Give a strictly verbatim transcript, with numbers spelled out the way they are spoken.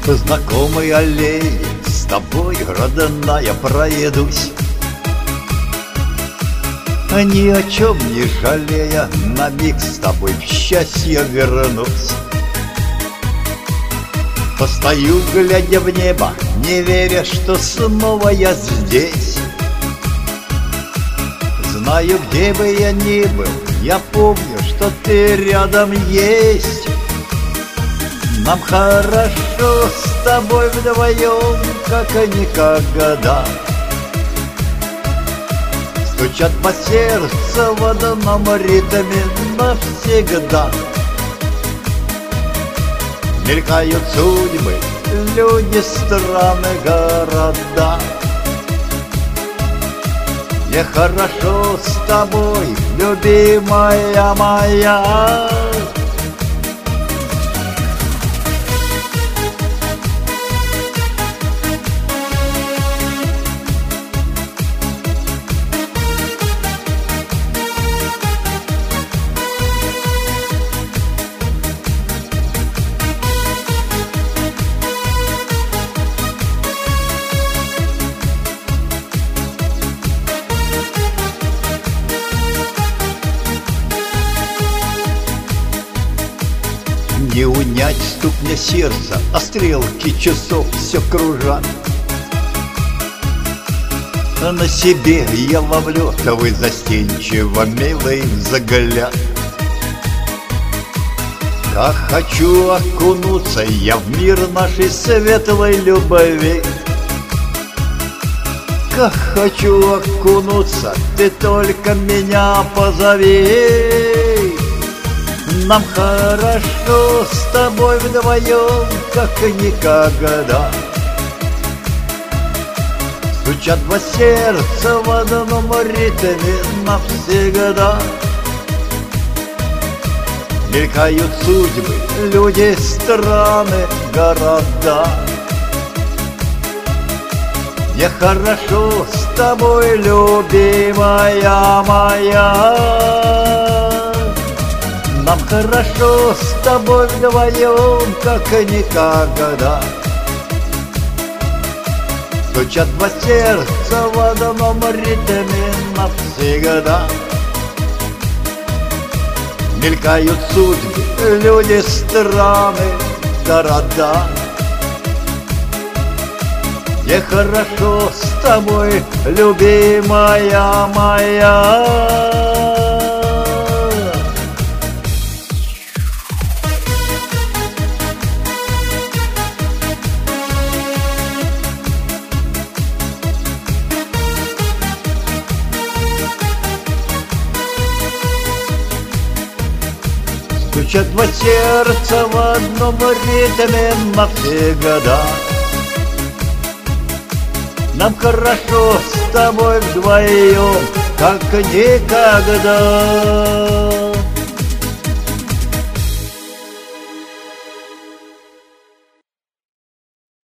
По знакомой аллее с тобой, родная, пройдусь, ни о чем не жалея, на миг с тобой в счастье вернусь. Постою, глядя в небо, не веря, что снова я здесь. Знаю, где бы я ни был, я помню, что ты рядом есть. Нам хорошо с тобой вдвоем, как никогда. Стучат по сердцу в одном ритме навсегда. Мелькают судьбы, люди, страны, города. Мне хорошо с тобой, любимая моя. Не унять стук мне сердца, а стрелки часов все кружат. А на себе я ловлю твой застенчиво милый взгляд. Как хочу окунуться я в мир нашей светлой любви. Как хочу окунуться, ты только меня позови. Нам хорошо с тобой вдвоем, как никогда. Стучат два сердца в одном ритме навсегда. Мелькают судьбы, люди, страны, города. Мне хорошо с тобой, любимая моя. Нам хорошо с тобой вдвоем, как никогда. Стучат два сердца в одном ритме навсегда. Мелькают судьбы, люди, страны, города. Мне хорошо с тобой, любимая моя. Стучат два сердца в одном ритме навсегда. Нам хорошо с тобой вдвоем, как никогда.